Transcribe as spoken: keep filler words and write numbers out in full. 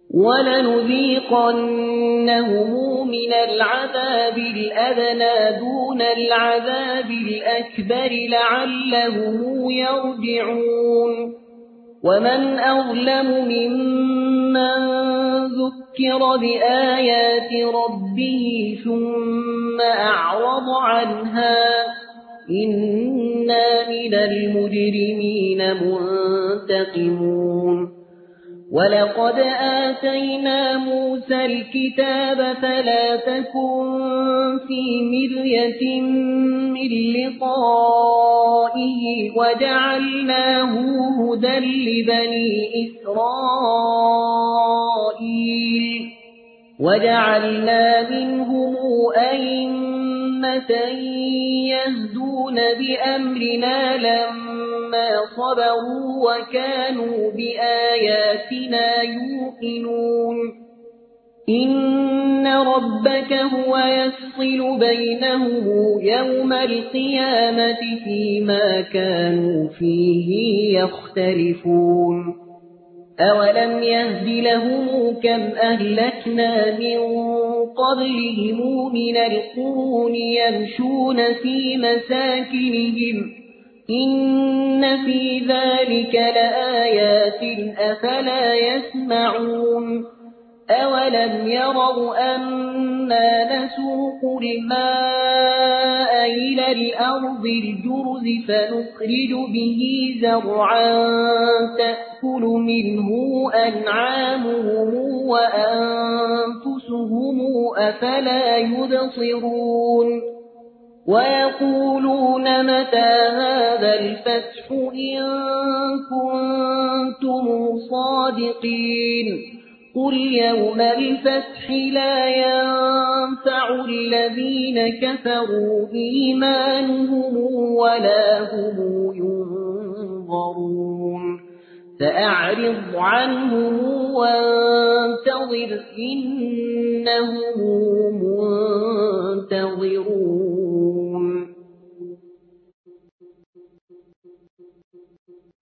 وَلَنُذِيقَنَّهُمْ مِنَ الْعَذَابِ الْأَدْنَى دُونَ الْعَذَابِ الْأَكْبَرِ لَعَلَّهُمْ يَرْجِعُونَ وَمَنْ أَظْلَمُ مِمَّنْ ذُكِّرَ بِآيَاتِ رَبِّهِ ثُمَّ أَعْرَضَ عَنْهَا إِنَّا مِنَ الْمُجْرِمِينَ مُنْتَقِمُونَ وَلَقَدْ آتَيْنَا مُوسَى الْكِتَابَ فَلَا تَكُنْ فِي مِرْيَةٍ مِّن لِّقَائِهِ وَجَعَلْنَاهُ هُدًى لِّبَنِي إِسْرَائِيلَ وَجَعَلْنَا مِنْهُمْ أَئِمَّةً يَهْدُونَ بِأَمْرِنَا لَمَّا صَبَرُوا وَكَانُوا بِآيَاتِنَا يُوقِنُونَ إِنَّ رَبَّكَ هُوَ يَفْصِلُ بَيْنَهُمْ يَوْمَ الْقِيَامَةِ فِيمَا كَانُوا فِيهِ يَخْتَلِفُونَ أَوَلَمْ يَهْدِ لَهُمْ كَمْ أَهْلَكْنَا مِنْ قَبْلِهِمْ مِنَ الْقُرُونِ يَمْشُونَ فِي مَسَاكِنِهِمْ إِنَّ فِي ذَلِكَ لَآيَاتٍ أَفَلَا يَسْمَعُونَ أَوَلَمْ يَرَوْا أَنَّا نَسُوقُ الْمَاءَ إِلَى الْأَرْضِ الْجُرُزِ فَنُخْرِجُ بِهِ زَرْعًا تَأْكُلُ مِنْهُ أَنْعَامُهُمْ وَأَنْفُسُهُمْ أَفَلَا يُبْصِرُونَ وَيَقُولُونَ مَتَى هَذَا الْفَتْحُ إِن كُنتُمْ صَادِقِينَ قُلْ يَوْمَ الْفَتْحِ لَا يَنفَعُ الَّذِينَ كَفَرُوا إِيمَانُهُمْ وَلَا هُمْ يُنظَرُونَ فَأَعْرِضْ عَنْهُمْ وَانتَظِرْ إِنَّهُمْ مُنتَظِرُونَ